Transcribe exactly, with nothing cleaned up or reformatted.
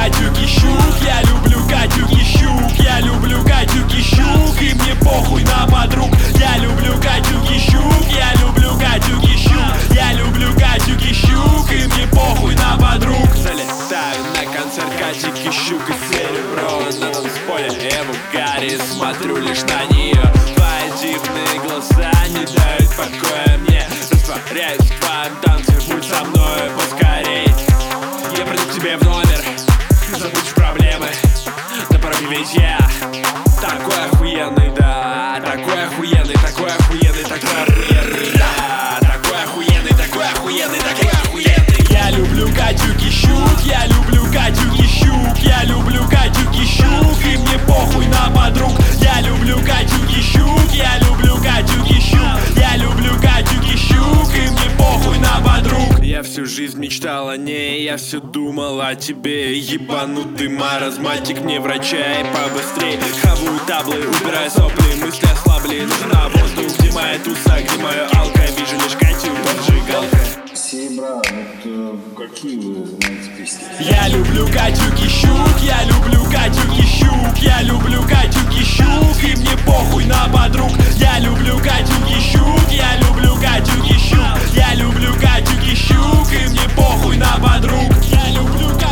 гадюки щук, я люблю гадюки щук, я люблю гадюки щук, и мне похуй на подруг. Я люблю гадюки щук, я люблю гадюки щук, я люблю гадюки щук, и мне похуй на подруг. Залетаю на концерт гадюки щук и серебро на танцполе, я в угаре смотрю лишь на нее. Твои дивные глаза не дают покоя мне. Растворяюсь в твоем танце, будь со мной поскорей. Я приду к тебе в номер, забудь проблемы. Да пора, ведь я такой охуенный, да. Такой охуенный, такой охуенный, такой охуенный, да. Такой охуенный, такой охуенный, такой охуенный. Я люблю гадюки щук, я люблю гадюки щук, я люблю гадюки щук, и мне похуй на подруг. Я люблю гадюки щук, я люблю гадюки щук, я люблю гадюки щук, и мне похуй на подруг. Я всю жизнь мечтал о ней, я все думал о тебе. Ебанутый маразматик, мне врача и побыстрей. Хаваю таблы, убирай сопли, мысли ослабли. Нужна воздух, где моя туса, где моя алка. Вижу лишь Катю, поджигалка. Серебра, вот э, какие вы знаете песни? Я люблю гадюки щук, я люблю гадюки щук, я люблю гадюки щук, и мне похуй на подруг. Я люблю гадюки щук, я люблю гадюки щук, я люблю гадюки щук, и мне похуй на подруг. Я люблю гадюки